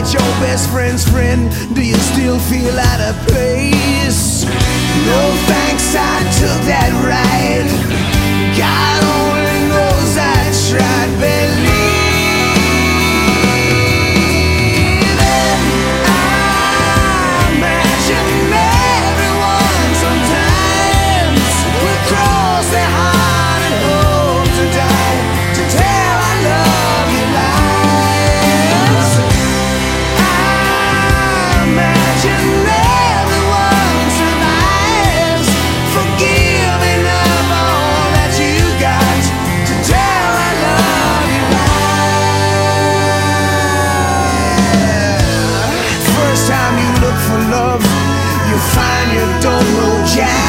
your best friend's friend? Do you still feel out of place? No thanks, I took that ride. God only knows I tried believing. I imagine everyone sometimes will cross their heart and hope to die, to tell I love you lies. I imagine everyone survives, forgiving of all that you got, to tell I love you lies. First time you look for love, you find you don't know jack.